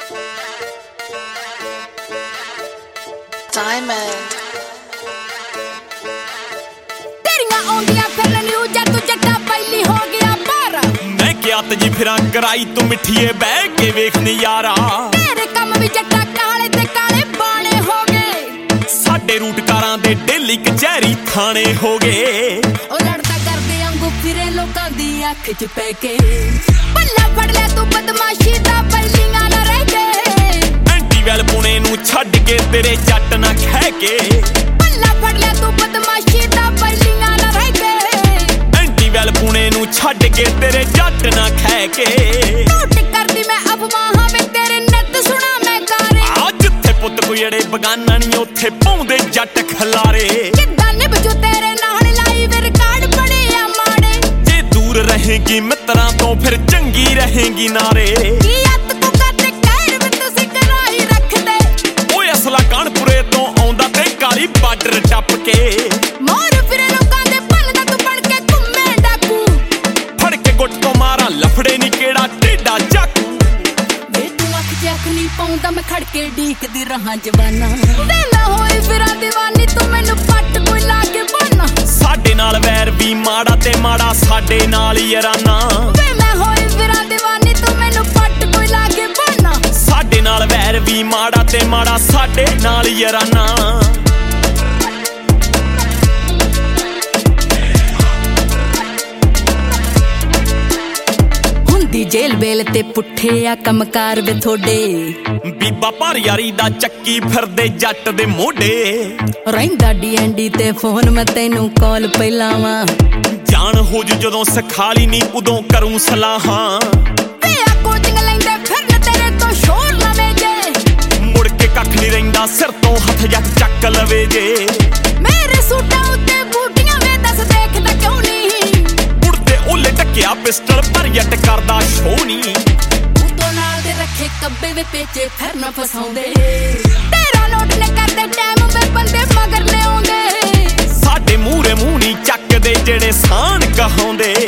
Diamond तेरियां आउंदियां फिर news तू जट्टा पहली हो गया पारा मैं क्या तजी फिरां कराई तू मिठिए बह के वेख नजारा तेरे कम भी जट्टा काले ते काले बाणे हो गए साडे रूटकारां दे डेली कचहरी थाने हो गए ओ लड़दा करदे अंगू फिरे लोकां दी अख च पै के पल्ला फड़ ले तू बदमाशी दा पहलियां ना रह गए एंटी वैल पुणे नू छड्ड के तेरे जट ना खह के पल्ला फड़ ले तू बदमाशी दा पहलियां ना रह गए एंटी वैल पुणे नू छड्ड के तेरे जट ना खह के टूट करदी मैं अफवाहां वे तेरे नत सुना मैं कारे आ जिथे पुੱਤ कोई अड़े बगाना नहीं उथे पाउंदे जट खलारे किद्दां निभजू तेरे नाल लाई वे रिकॉर्ड बने आ माड़े जे दूर रहेगी मित्रां तो फिर चंगी रहेगी नारे की अत को करते कहर वे तुसी कराई रख दे ओए असला कानपुरे तो आउंदा ते काली बार्डर टप के मोर फिरे लोकां दे भन दा तू बन के घुम्मे डाकू फड़ के गुੱਟ तो मारा लफड़े नी केड़ा टेढ़ा चाकू वे तू अख जख नहीं पाउंदा मैं खड़ के ढीकदी रहां जवाना वेला होई फिरा दीवानी तू मैनू पट कोई ला के बना साडे नाल वैर भी माड़ा ते माड़ा साडे नाल याराना वेला होई फिरा दीवानी तू मैनू पट कोई ला के बना साडे नाल वैर भी माड़ा ते माड़ा साडे नाल याराना हुंदी जेल बेल ते पुट्ठे आ कमकार वे थोड़े बीबा पर यारी दा चक्की फिरदे जट दे मोढे रहिंदा डीएनडी ते फोन मैं तैनू कॉल पे लावां जान हो जदों सखाली नी उदों करूं सलाहां वे आ कोचिंग लैंदे फिरन तेरे तो शोर लवे जे मुड़ के कख नहीं रहिंदा सिर तो हथ जट चक लवे जे मेरे सूटां उत्ते बूटियां वे दस देखदा क्यों नहीं उड़ते ओले टकिया पिस्टल पर जट करदा शो नी तो नाल दे रखे कब्बे वे पेचे फिर ना फसाउंदे तेरा नोट ने करदे टाइम वे बंदे मगर ले आउंदे साडे मूहरे मूंह नी चकदे जेड़े सान कहाउंदे